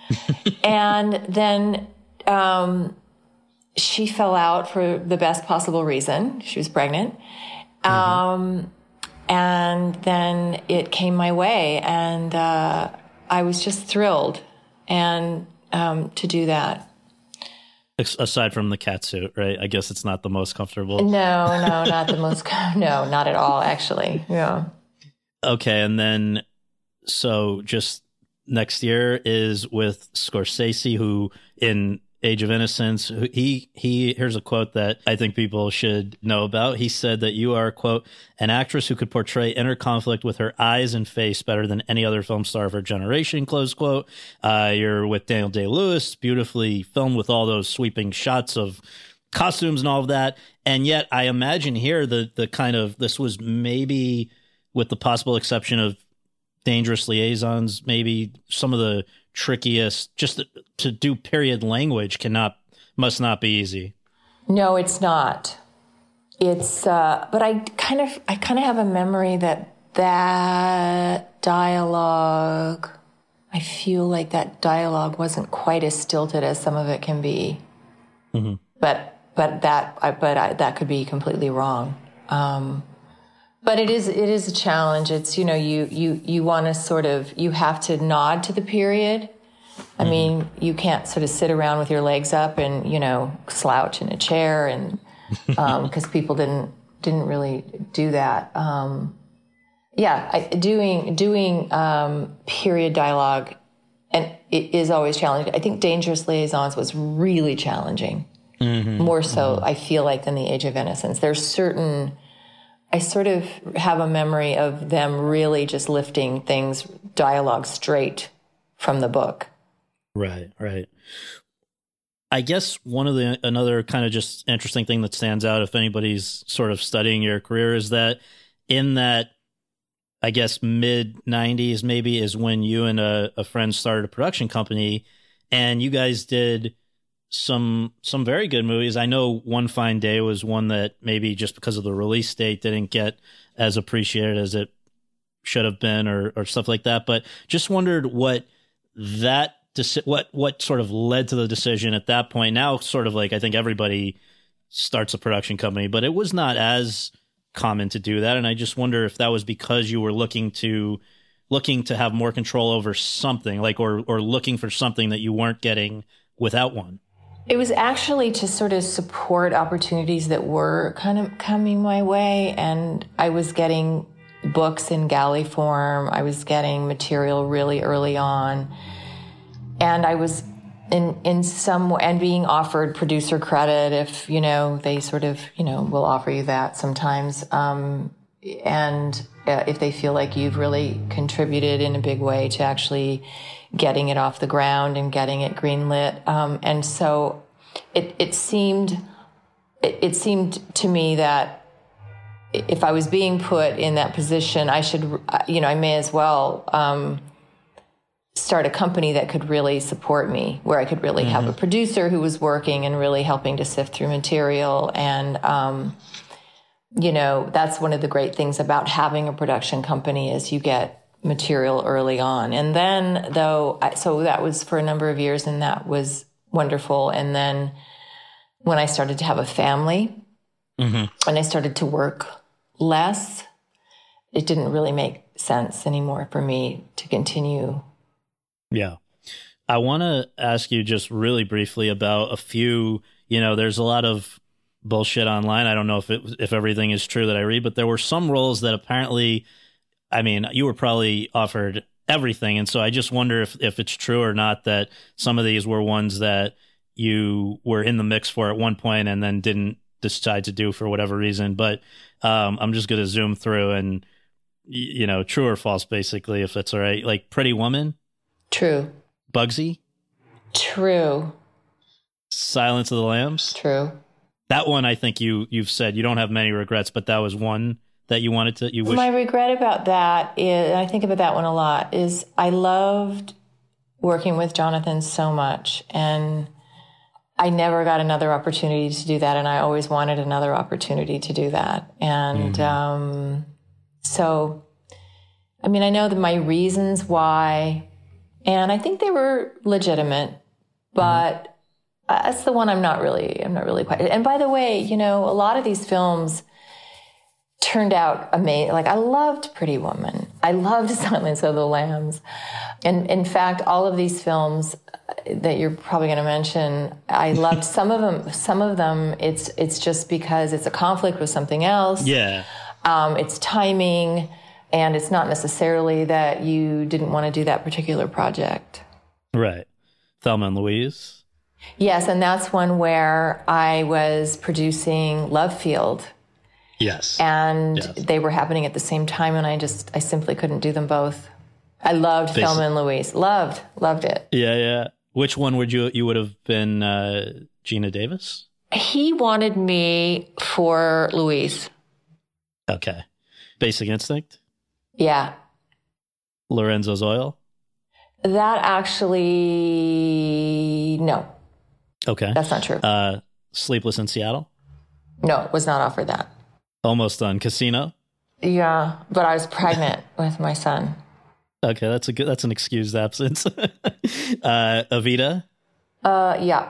And then, um, she fell out for the best possible reason. She was pregnant. Mm-hmm. Um, and then it came my way, and uh, I was just thrilled and um, to do that. Aside from the catsuit, right? I guess it's not the most comfortable. No, no, not the most. No, not at all, actually. Yeah. Okay, and then so just next year is with Scorsese, who in Age of Innocence, he he here's a quote that I think people should know about. He said that you are, quote, an actress who could portray inner conflict with her eyes and face better than any other film star of her generation, close quote. Uh, you're with Daniel Day-Lewis, beautifully filmed with all those sweeping shots of costumes and all of that. And yet I imagine here the the kind of, this was maybe, with the possible exception of Dangerous Liaisons, maybe some of the trickiest, just to, to do period language cannot, must not be easy. No, it's not. It's, uh, but I kind of, I kind of have a memory that that dialogue, I feel like that dialogue wasn't quite as stilted as some of it can be. Mm-hmm. But, but that, I, but I, that could be completely wrong. Um, But it is, it is a challenge. It's, you know, you, you, you want to sort of, you have to nod to the period. I mm-hmm. mean, you can't sort of sit around with your legs up and, you know, slouch in a chair, and, um, cause people didn't, didn't really do that. Um, yeah, I, doing, doing, um, period dialogue, and it is always challenging. I think Dangerous Liaisons was really challenging. Mm-hmm. More so, mm-hmm. I feel like, than the Age of Innocence. There's certain, I sort of have a memory of them really just lifting things, dialogue, straight from the book. Right, right. I guess one of the, another kind of just interesting thing that stands out, if anybody's sort of studying your career, is that in that, I guess, mid nineties maybe is when you and a, a friend started a production company, and you guys did some some very good movies. I know One Fine Day was one that maybe just because of the release date didn't get as appreciated as it should have been, or or stuff like that. But just wondered what that deci- what what sort of led to the decision at that point. Now, sort of like, I think everybody starts a production company, but it was not as common to do that. And I just wonder if that was because you were looking to looking to have more control over something, like, or or looking for something that you weren't getting without one. It was actually to sort of support opportunities that were kind of coming my way. And I was getting books in galley form. I was getting material really early on. And I was in, in some way, and being offered producer credit if, you know, they sort of, you know, will offer you that sometimes. Um, and uh, if they feel like you've really contributed in a big way to actually getting it off the ground and getting it greenlit. Um, and so it, it seemed, it, it seemed to me that if I was being put in that position, I should, you know, I may as well, um, start a company that could really support me, where I could really mm-hmm. have a producer who was working and really helping to sift through material. And, um, you know, that's one of the great things about having a production company, is you get material early on. And then, though, I, so that was for a number of years, and that was wonderful. And then when I started to have a family, mm-hmm. and I started to work less, it didn't really make sense anymore for me to continue. Yeah. I want to ask you just really briefly about a few, you know, there's a lot of bullshit online. I don't know if it if everything is true that I read, but there were some roles that apparently, I mean, you were probably offered everything, and so I just wonder if if it's true or not that some of these were ones that you were in the mix for at one point and then didn't decide to do for whatever reason. But um, I'm just going to zoom through and, you know, true or false, basically, if that's all right. Like Pretty Woman? True. Bugsy? True. Silence of the Lambs? True. That one, I think you, you've said you don't have many regrets, but that was one that you wanted to, you wish. My regret about that is, and I think about that one a lot, is I loved working with Jonathan so much, and I never got another opportunity to do that, and I always wanted another opportunity to do that. And mm-hmm. um, so, I mean, I know that my reasons why, and I think they were legitimate, but mm-hmm. that's the one I'm not really, I'm not really quite. And by the way, you know, a lot of these films turned out amazing. Like, I loved Pretty Woman. I loved Silence of the Lambs. And in fact, all of these films that you're probably going to mention, I loved some of them. Some of them, it's it's just because it's a conflict with something else. Yeah. Um, it's timing, and it's not necessarily that you didn't want to do that particular project. Right. Thelma and Louise. Yes, and that's one where I was producing Love Field. Yes. And yes. they were happening at the same time, and I just, I simply couldn't do them both. I loved Basically. Thelma and Louise. Loved, loved it. Yeah, yeah. Which one would you, you would have been uh, Gina Davis? He wanted me for Louise. Okay. Basic Instinct? Yeah. Lorenzo's Oil? That actually, no. Okay. That's not true. Uh, Sleepless in Seattle? No, was not offered that. Almost done. Casino? Yeah, but I was pregnant with my son. Okay, that's a good. That's an excused absence. uh, Evita? Uh, yeah.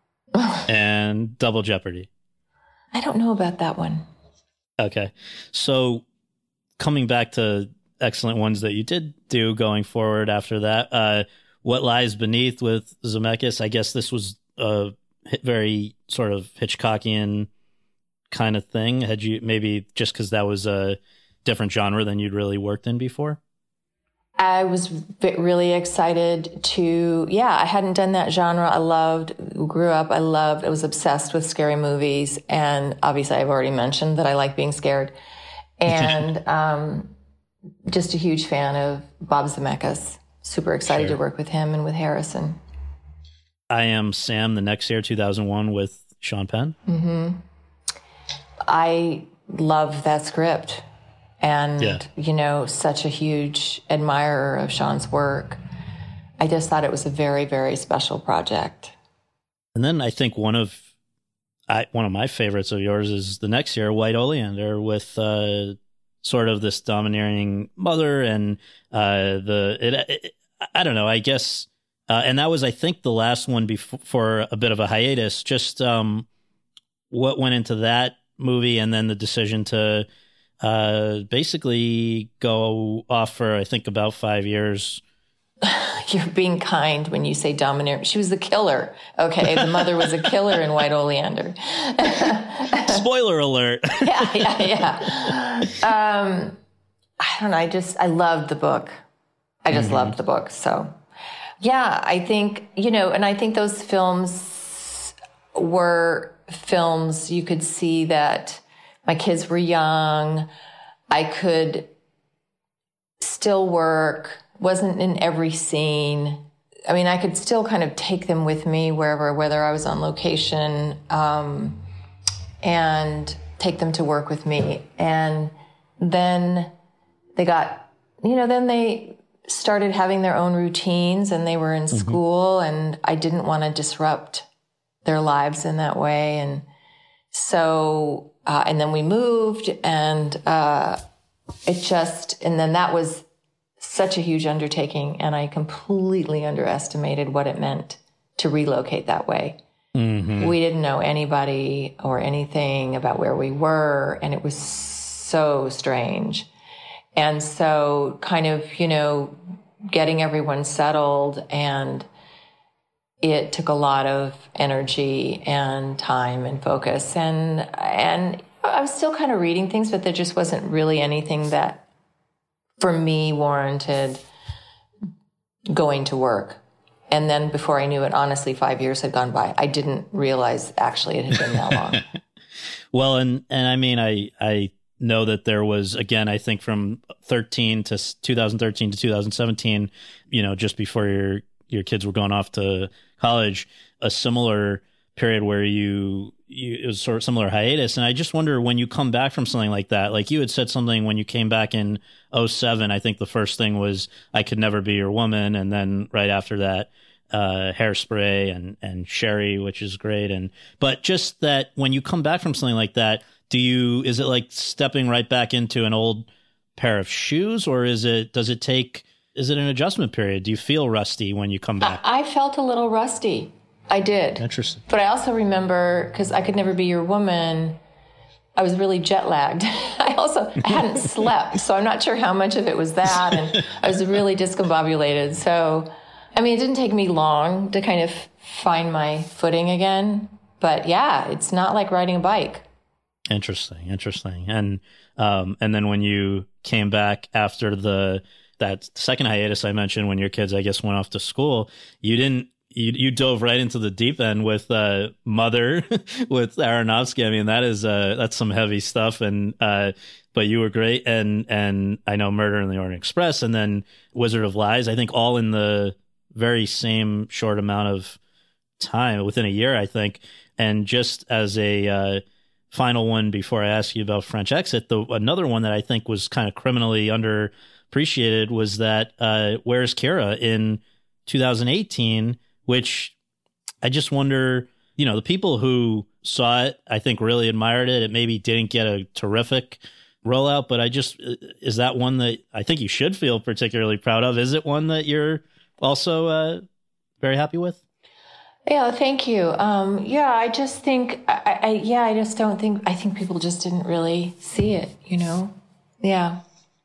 And Double Jeopardy? I don't know about that one. Okay, so coming back to excellent ones that you did do going forward after that, uh, What Lies Beneath with Zemeckis, I guess this was a very sort of Hitchcockian kind of thing. Had you maybe just because that was a different genre than you'd really worked in before? I was really excited to, yeah, I hadn't done that genre. I loved, grew up, I loved, I was obsessed with scary movies. And obviously I've already mentioned that I like being scared. And um, just a huge fan of Bob Zemeckis. Super excited sure. to work with him and with Harrison. I Am Sam, the next year, two thousand one, with Sean Penn. Mm-hmm. I love that script. And, yeah. you know, such a huge admirer of Sean's work. I just thought it was a very, very special project. And then I think one of I, one of my favorites of yours is the next year, White Oleander, with uh, sort of this domineering mother and uh, the, it, it, I don't know, I guess, uh, and that was, I think, the last one before a bit of a hiatus. Just um, what went into that movie and then the decision to uh, basically go off for, I think, about five years. You're being kind when you say domineering. She was the killer. Okay, the mother was a killer in White Oleander. Spoiler alert. yeah, yeah, yeah. Um, I don't know. I just, I loved the book. I just mm-hmm. loved the book. So, yeah, I think, you know, and I think those films were films you could see that my kids were young. I could still work. Wasn't in every scene. I mean, I could still kind of take them with me wherever, whether I was on location, um, and take them to work with me. And then they got, you know, then they started having their own routines and they were in mm-hmm. school, and I didn't want to disrupt their lives in that way. And so, uh, and then we moved, and uh, it just, and then that was such a huge undertaking, and I completely underestimated what it meant to relocate that way. Mm-hmm. We didn't know anybody or anything about where we were, and it was so strange. And so kind of, you know, getting everyone settled and it took a lot of energy and time and focus. And, and I was still kind of reading things, but there just wasn't really anything that for me warranted going to work. And then before I knew it, honestly, five years had gone by. I didn't realize actually it had been that long. Well, and, and I mean, I, I know that there was, again, I think from thirteen to two thousand thirteen to two thousand seventeen, you know, just before your, your kids were going off to college, a similar period where you, you, it was sort of similar hiatus. And I just wonder, when you come back from something like that, like you had said something when you came back in oh seven, I think the first thing was I Could Never Be Your Woman. And then right after that, uh, Hairspray and, and Sherry, which is great. And, but just that when you come back from something like that, do you, is it like stepping right back into an old pair of shoes, or is it, does it take, is it an adjustment period? Do you feel rusty when you come back? I, I felt a little rusty. I did. Interesting. But I also remember, because I Could Never Be Your Woman, I was really jet lagged. I also I hadn't slept, so I'm not sure how much of it was that. And I was really discombobulated. So, I mean, it didn't take me long to kind of find my footing again. But yeah, it's not like riding a bike. Interesting, interesting. And um, and then when you came back after the that second hiatus I mentioned, when your kids, I guess, went off to school, you didn't you you dove right into the deep end with uh, Mother with Aronofsky. I mean, that is uh, that's some heavy stuff. And uh, but you were great, and and I know Murder in the Orient Express, and then Wizard of Lies. I think all in the very same short amount of time, within a year, I think. And just as a uh, final one before I ask you about French Exit, the another one that I think was kind of criminally underappreciated was that uh, Where's Kira in two thousand eighteen, which I just wonder, you know, the people who saw it, I think really admired it. It maybe didn't get a terrific rollout, but I just, is that one that I think you should feel particularly proud of? Is it one that you're also uh, very happy with? Yeah, thank you. Um, yeah, I just think, I, I, yeah, I just don't think, I think people just didn't really see it, you know? Yeah.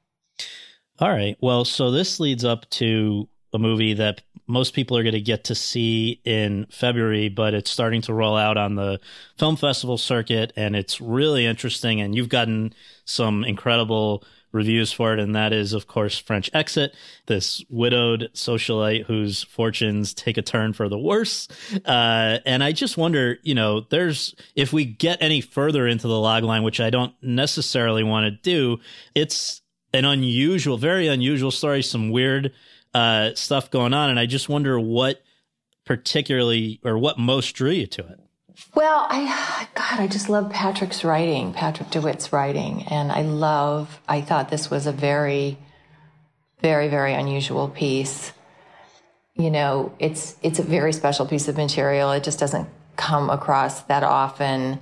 All right. Well, so this leads up to a movie that most people are going to get to see in February, but it's starting to roll out on the film festival circuit, and it's really interesting, and you've gotten some incredible reviews for it, and that is, of course, French Exit, this widowed socialite whose fortunes take a turn for the worse. Uh, and I just wonder, you know, there's, if we get any further into the logline, which I don't necessarily want to do, it's an unusual, very unusual story, some weird uh, stuff going on. And I just wonder what particularly, or what most drew you to it. Well, I, God, I just love Patrick's writing, Patrick DeWitt's writing. And I love, I thought this was a very, very, very unusual piece. You know, it's, it's a very special piece of material. It just doesn't come across that often.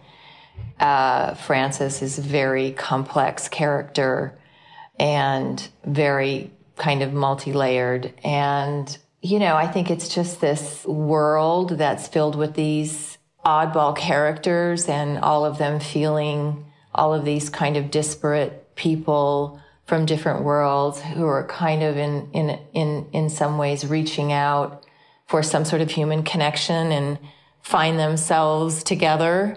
Uh, Frances is a very complex character and very kind of multi-layered. And, you know, I think it's just this world that's filled with these oddball characters, and all of them feeling all of these kind of disparate people from different worlds who are kind of in, in, in, in some ways reaching out for some sort of human connection and find themselves together,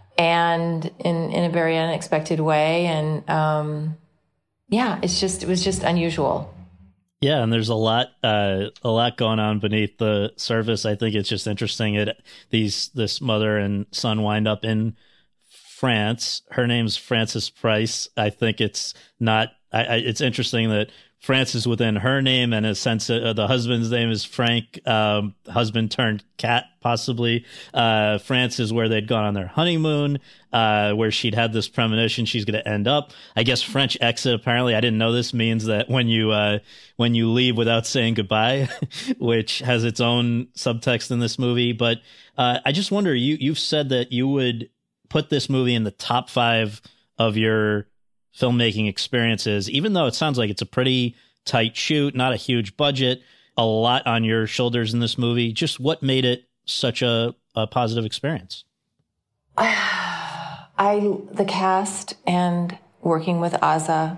and in, in a very unexpected way. And, um, yeah, it's just, it was just unusual. Yeah, and there's a lot, uh, a lot going on beneath the surface. I think it's just interesting. It these this mother and son wind up in France. Her name's Frances Price. I think it's not. I, I, it's interesting that France is within her name, and a sense uh, the husband's name is Frank, um, husband turned cat, possibly. Uh, France is where they'd gone on their honeymoon, uh, where she'd had this premonition she's going to end up. I guess French Exit, apparently, I didn't know this, means that when you uh, when you leave without saying goodbye, which has its own subtext in this movie. But uh, I just wonder, you you've said that you would put this movie in the top five of your filmmaking experiences, even though it sounds like it's a pretty tight shoot, not a huge budget, a lot on your shoulders in this movie. Just what made it such a, a positive experience? I, the cast and working with Aza,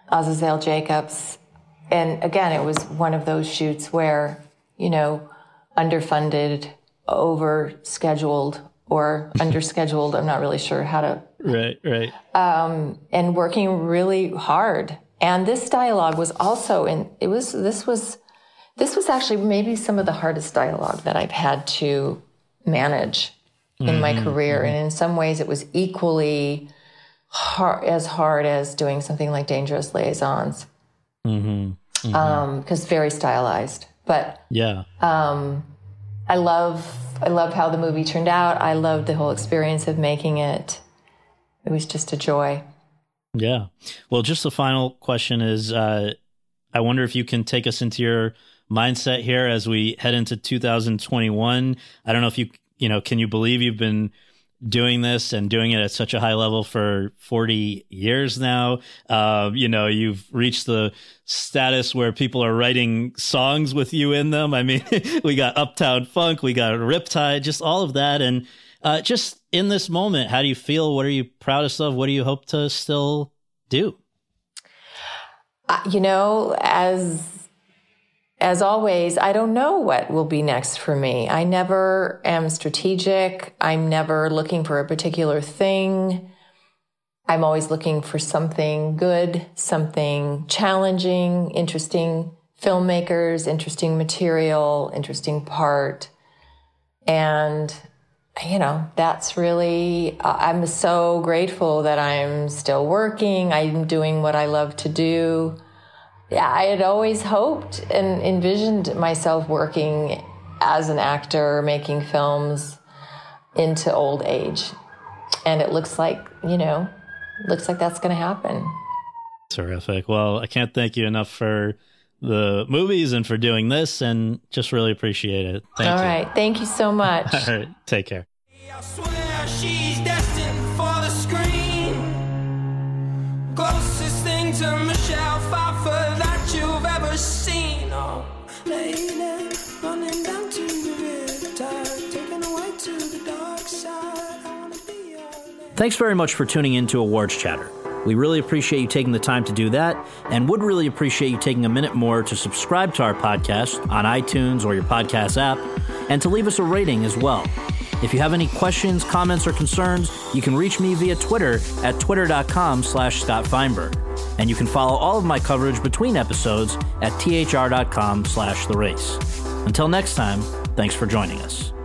Azazel Jacobs. And again, it was one of those shoots where, you know, underfunded, overscheduled, or underscheduled. I'm not really sure how to. Right, right. Um, and working really hard. And this dialogue was also in, it was, this was, this was actually maybe some of the hardest dialogue that I've had to manage in mm-hmm. my career. Mm-hmm. And in some ways it was equally hard, as hard as doing something like Dangerous Liaisons. Mm-hmm. Mm-hmm. Um, 'cause very stylized, but yeah. Um, I love, I love how the movie turned out. I loved the whole experience of making it. It was just a joy. Yeah. Well, just the final question is, uh, I wonder if you can take us into your mindset here as we head into two thousand twenty-one. I don't know if you, you know, can you believe you've been doing this and doing it at such a high level for forty years now? Uh, you know, you've reached the status where people are writing songs with you in them. I mean, we got Uptown Funk, we got Riptide, just all of that. And uh, just in this moment, how do you feel? What are you proudest of? What do you hope to still do? Uh, you know, as As always, I don't know what will be next for me. I never am strategic. I'm never looking for a particular thing. I'm always looking for something good, something challenging, interesting filmmakers, interesting material, interesting part. And, you know, that's really, uh, I'm so grateful that I'm still working. I'm doing what I love to do. Yeah, I had always hoped and envisioned myself working as an actor, making films into old age. And it looks like, you know, looks like that's going to happen. Terrific. Well, I can't thank you enough for the movies and for doing this, and just really appreciate it. Thank All you. All right. Thank you so much. All right. Take care. I swear she's destined for the screen. Closest thing to Michelle Pfeiffer that you've ever seen. Oh, lady, running down to the riptide, taking away to the dark side. I wanna be your lady. Thanks very much for tuning in to Awards Chatter. We really appreciate you taking the time to do that, and would really appreciate you taking a minute more to subscribe to our podcast on iTunes or your podcast app, and to leave us a rating as well. If you have any questions, comments, or concerns, you can reach me via Twitter at twitter.com slash Scott Feinberg. And you can follow all of my coverage between episodes at thr.com slash the race. Until next time, thanks for joining us.